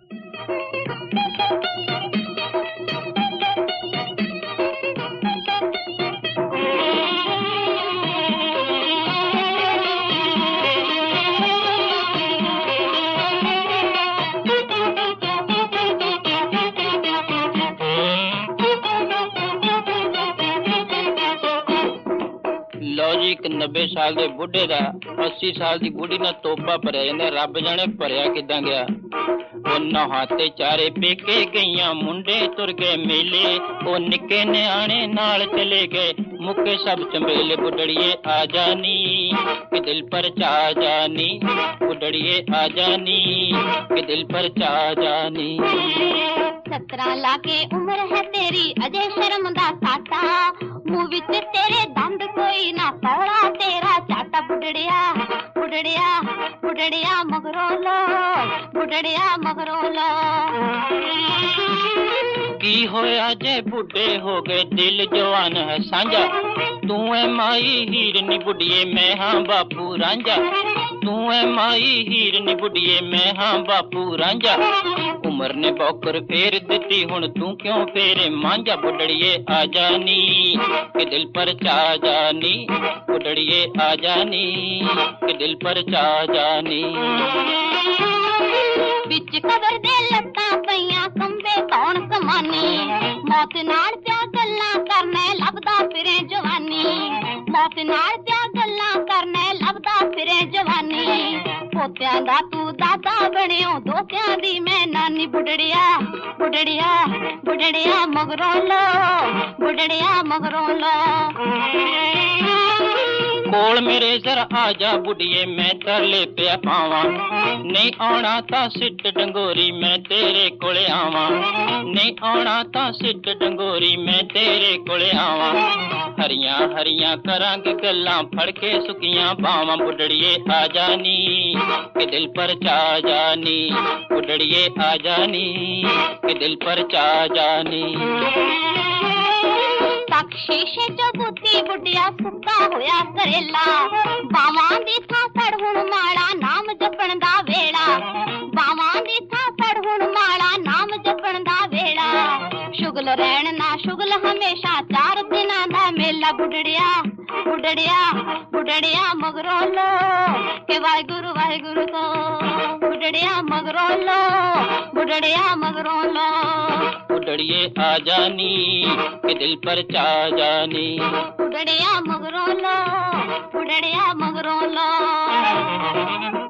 लो जी, एक 90 साल के बुढ़े का 80 साल की बुढ़ी ना तोपा भरिया जांदा, रब जाने भरिया किदां गया। वो नहाते चारे पेके गईयां, मुंडे तुर गए मेले, वो निके न्याणे नाल चले गए, मुके सब चंबेले। बुढ़ड़िए आ जानी कि दिल पर चा जानी, बुढ़ड़िए आ जानी कि दिल पर चा जानी। 17 लाके उम्र है तेरी, अजय शर्म दा साटा, मुंह विच तेरे दंद कोई ना, पौड़ा तेरा चाटा। बुढ़ड़िया बुढ़ड़िया बुढ़ड़िया मगरों लो, बुढ़ड़िया मगरों लो। की होया जे बुढ़े हो गए, दिल जवान है सांझा, तू है माई हीरनी बुढ़िए, मैं हाँ बापू रांझा। तू है माई हीरनी बुढ़िए, मैं हाँ बापू रांझा। उम्र ने बौकर फेर दिती, हुण तू क्यों फेरे मांझा। बुढ़ड़िए आ जानी कि दिल पर चा जानी, बुढ़ड़िए आ जानी कि दिल पर चा जानी। बिच कबर दे लत्तां पईयां, कंबे कौन कमानी, मौत नाल प्या गल्लां करने लभदा फिरे जवानी, मौत नाल प्या गल्लां करने लभदा फिरे जवानी। पोत्यां दा तू दादा बणियो, दोतियां दी मैं नानी। बुढ़ड़िया बुढ़ड़िया बुढ़ड़िया मगरों लो, बुढ़ड़िया मगरों लो। कोल मेरे जरा आजा बुढ़िए, मैं तरले पे पावां, नहीं आना ता सिट डंगोरी, मैं तेरे कोले आवां, नहीं आना ता सिट डंगोरी, मैं तेरे कोले आवां। हरियां हरियां करांगे गल्लां, फड़ के सुकियां बावां। बुढ़ड़िए आ जानी कि दिल पर चा जानी, बुढ़ड़िए आ जानी कि दिल पर चा जानी। तक शीशे चो बूती बुढ़िया, सुक्का होया करेला, बावां दी थां फड़ हुण माड़ा, नाम जपण दा वेला, बावां दी थां फड़ हुण माड़ा, नाम जपण दा वेला। शुगल रहन ना शुगल हमेशा, 4 दिनां दा मेला। बुढ़ड़िया बुढ़ड़िया बुढ़ड़िया मगरों लो, के वाहिगुरु वाहिगुरु को। बुढ़ड़िया मगरों लो, बुढ़ड़िया मगरों लो। बुढ़ड़िए आ जानी कि दिल पर चा जानी, बुढ़ड़िया मगरों लो, बुढ़ड़िया मगरों लो।